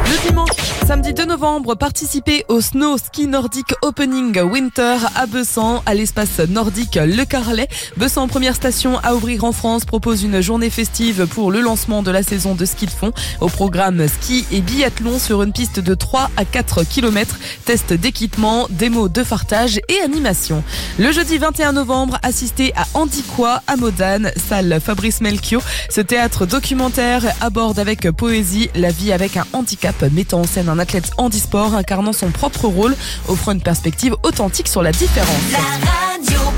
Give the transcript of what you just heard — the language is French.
Le dimanche, samedi 2 novembre, participez au Snow Ski Nordic Opening Winter à Bessan, à l'espace nordique Le Carlet. Bessan, première station à ouvrir en France, propose une journée festive pour le lancement de la saison de ski de fond. Au programme ski et biathlon sur une piste de 3 à 4 km, test d'équipement, démo de fartage et animation. Le jeudi 21 novembre, assistez à Andiquois à Modane, salle Fabrice Melchior. Ce théâtre documentaire aborde avec poésie la vie avec un handicap, mettant en scène un athlète handisport incarnant son propre rôle, offrant une perspective authentique sur la différence. La radio.